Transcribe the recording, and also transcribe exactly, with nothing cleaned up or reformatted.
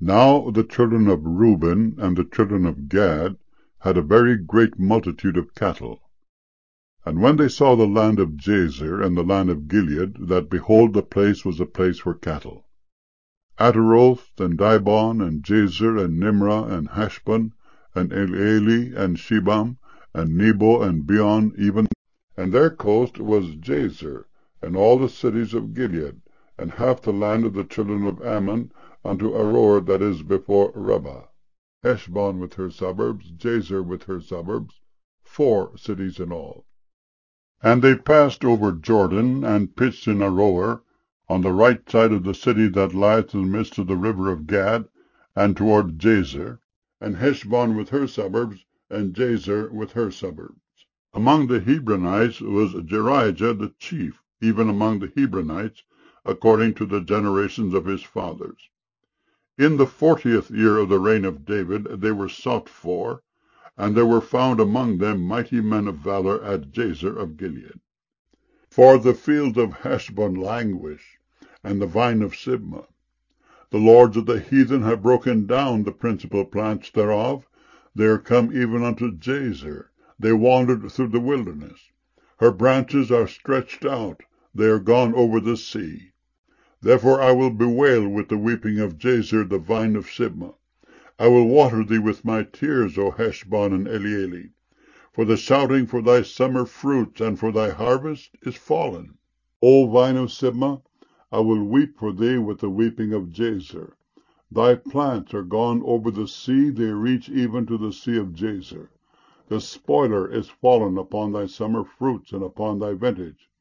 Now the children of Reuben and the children of Gad had a very great multitude of cattle. And when they saw the land of Jazer and the land of Gilead, that, behold, the place was a place for cattle, Ataroth, and Dibon, and Jazer, and Nimrah, and Heshbon, and Elealeh, and Shebam, and Nebo, and Beon, even, and their coast was Jazer, and all the cities of Gilead, and half the land of the children of Ammon, unto Aroer, that is before Rabbah, Heshbon with her suburbs, Jazer with her suburbs, four cities in all. And they passed over Jordan, and pitched in Aroer, on the right side of the city that lieth in the midst of the river of Gad, and toward Jazer, and Heshbon with her suburbs, and Jazer with her suburbs. Among the Hebronites was Jerijah the chief, even among the Hebronites, according to the generations of his fathers. In the fortieth year of the reign of David they were sought for, and there were found among them mighty men of valor at Jazer of Gilead. For the fields of Heshbon languish, and the vine of Sibmah. The lords of the heathen have broken down the principal plants thereof. They are come even unto Jazer. They wandered through the wilderness. Her branches are stretched out. They are gone over the sea. Therefore I will bewail with the weeping of Jazer the vine of Sibmah. I will water thee with my tears, O Heshbon and Elealeh. For the shouting for thy summer fruits and for thy harvest is fallen. O vine of Sibmah, I will weep for thee with the weeping of Jazer. Thy plants are gone over the sea, they reach even to the sea of Jazer. The spoiler is fallen upon thy summer fruits and upon thy vintage.